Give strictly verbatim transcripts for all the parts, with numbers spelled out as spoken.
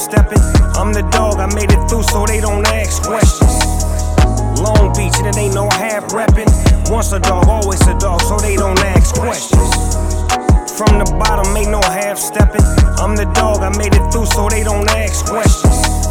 stepping. I'm the dog, I made it through so they don't ask questions. Long Beach and it ain't no half reppin'. Once a dog, always a dog, so they don't ask questions. From the bottom, ain't no half stepping. I'm the dog, I made it through so they don't ask questions.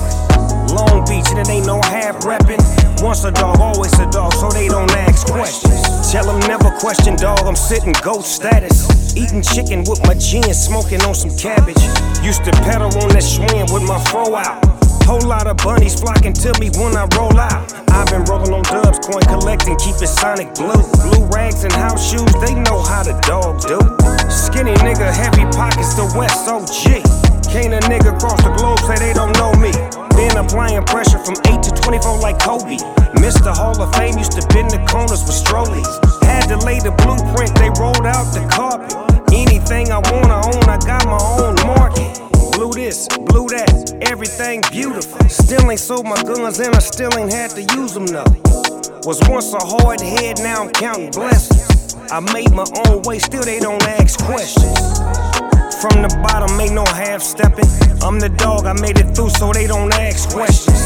Long Beach and it ain't no half reppin'. Once a dog, always a dog, so they don't ask questions. Tell them never question, dog, I'm sitting goat status. Eating chicken with my jeans, smoking on some cabbage. Used to pedal on that swing with my fro out. Whole lot of bunnies flocking to me when I roll out. I've been rolling on dubs, coin collecting, keep it sonic blue. Blue rags and house shoes, they know how the dog do. Skinny nigga, heavy pockets, the West O G. Can't a nigga cross the globe say they don't know me. Been applying pressure from eight to twenty-four like Kobe. Mister Hall of Fame used to bend the corners with strollies. Had to lay the blueprint, they rolled out the carpet. Anything I wanna own, I got my own market. Blue this, blue that, everything beautiful. Still ain't sold my guns and I still ain't had to use them though. Was once a hard head, now I'm counting blessings. I made my own way, still they don't ask questions. From the bottom, ain't no half stepping. I'm the dog, I made it through so they don't ask questions.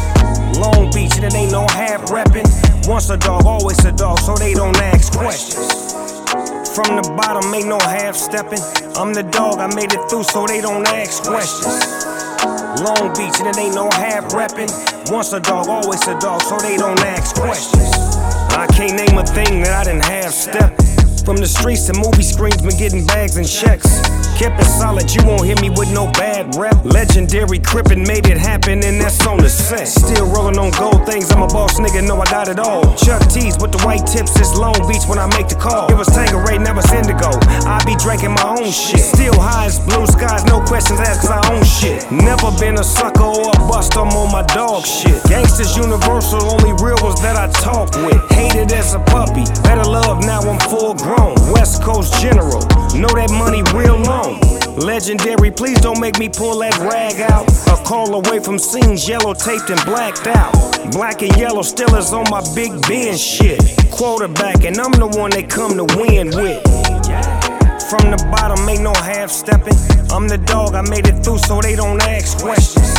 Long Beach and it ain't no half reppin'. Once a dog, always a dog, so they don't ask questions. From the bottom, ain't no half stepping. I'm the dog, I made it through so they don't ask questions. Long Beach and it ain't no half reppin'. Once a dog, always a dog, so they don't ask questions. I can't name a thing that I didn't have steppin'. From the streets to movie screens, been getting bags and checks. Kept it solid, you won't hear me with no bad rep. Legendary Crippin' made it happen, and that's on the set. Still rolling on gold things, I'm a boss nigga, know I got it all. Chuck T's with the white tips, it's Long Beach when I make the call. It was Tanqueray, never Indigo, I be drinking my own shit. Still high as blue skies, no questions asked cause I own shit. Never been a sucker or a bust, I'm on my dog shit. Gangsters universal, only real ones that I talk with. Hated as a puppy, better love, now I'm full grown. West Coast General, know that money real long. Legendary, please don't make me pull that rag out. A call away from scenes, yellow taped and blacked out. Black and yellow still is on my Big Ben shit. Quarterback, and I'm the one they come to win with. From the bottom, ain't no half stepping. I'm the dog, I made it through so they don't ask questions.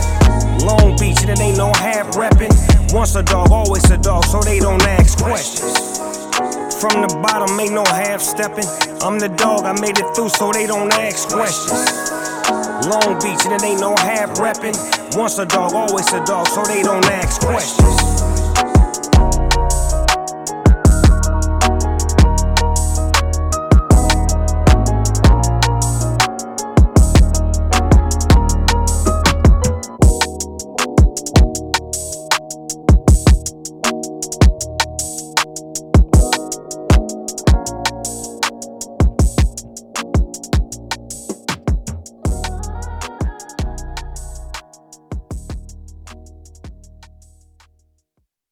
Long Beach and it ain't no half reppin'. Once a dog, always a dog, so they don't ask questions. From the bottom, ain't no half stepping. I'm the dog, I made it through so they don't ask questions. Long Beach and it ain't no half reppin'. Once a dog, always a dog, so they don't ask questions.